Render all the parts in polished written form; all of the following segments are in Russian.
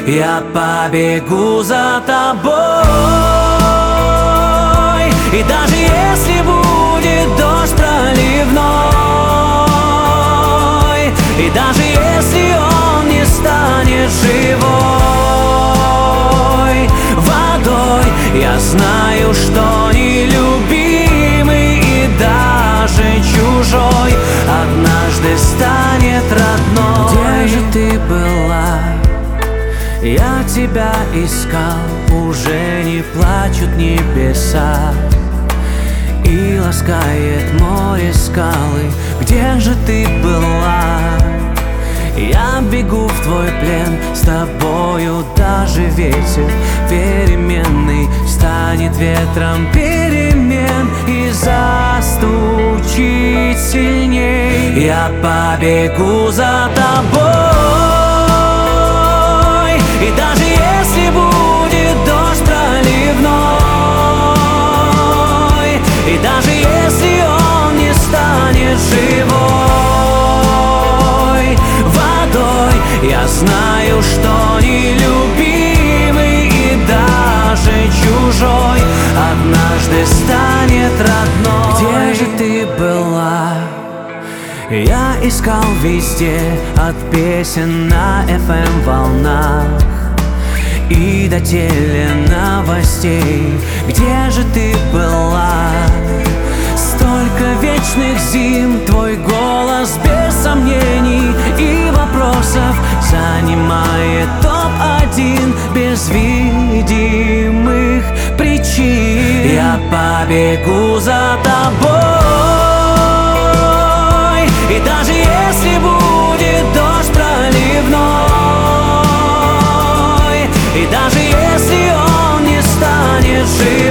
Я побегу за тобой. И даже если будет дождь проливной, и даже если он не станет живой водой, я знаю, что нелюбимый и даже чужой однажды станет родной. Где же ты была? Я тебя искал, уже не плачут небеса, и ласкает море скалы. Где же ты была? Я бегу в твой плен, с тобою даже ветер переменный станет ветром перемен и застучит сильней. Я побегу за тобой. И даже если будет дождь проливной, и даже если он не станет живой водой, я знаю, что нелюбимый и даже чужой однажды станет родной. Где же ты была? Я искал везде, от песен на FM волнах и до теленовостей. Где же ты была? Столько вечных зим, твой голос без сомнений и вопросов занимает топ-1 без видимых причин. Я побегу за тобой. И даже если будет дождь проливной, и даже если он не станет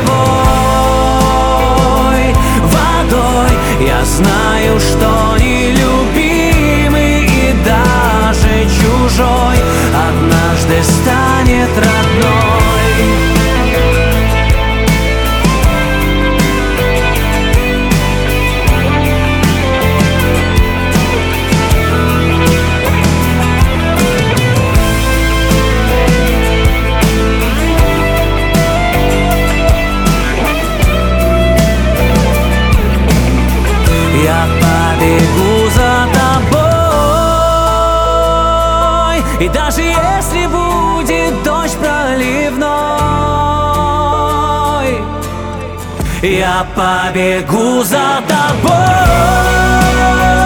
живой водой, я знаю, что нелюбимый и даже чужой однажды станет родной. Я побегу за тобой. И даже если будет дождь проливной, я побегу за тобой.